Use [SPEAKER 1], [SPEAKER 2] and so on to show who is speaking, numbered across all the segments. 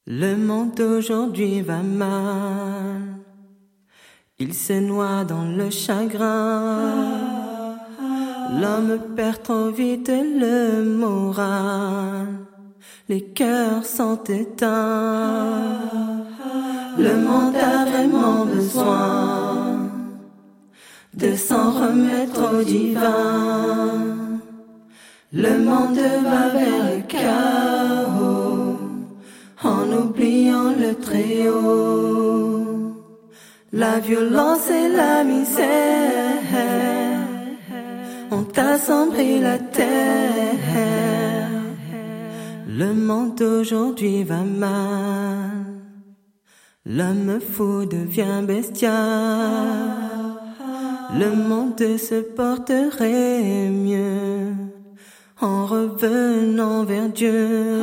[SPEAKER 1] Le monde d'aujourd'hui va mal, il se noie dans le chagrin. L'homme perd trop vite le moral, les cœurs sont éteints. Le monde a vraiment besoin de s'en remettre au divin. Le monde va vers le chaos, en oubliant le Très-Haut. La violence et la misère ont assombri la terre. Le monde d'aujourd'hui va mal, l'homme fou devient bestial. Le monde se porterait mieux en revenant vers Dieu.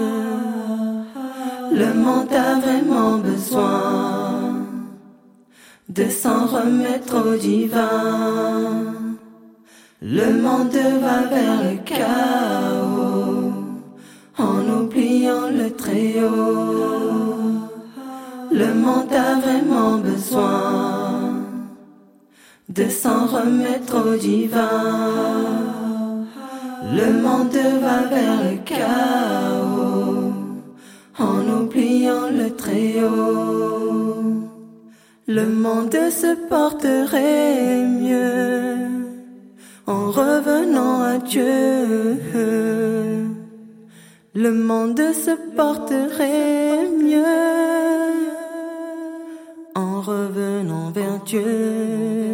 [SPEAKER 1] Le monde a vraiment besoin de s'en remettre au divin. Le monde va vers le chaos, en oubliant le Très-Haut. Le monde a vraiment besoin de s'en remettre au divin. Le monde va vers le chaos, en oubliant le Très-Haut. Le monde se porterait mieux en revenant à Dieu. Le monde se porterait mieux en revenant vers Dieu.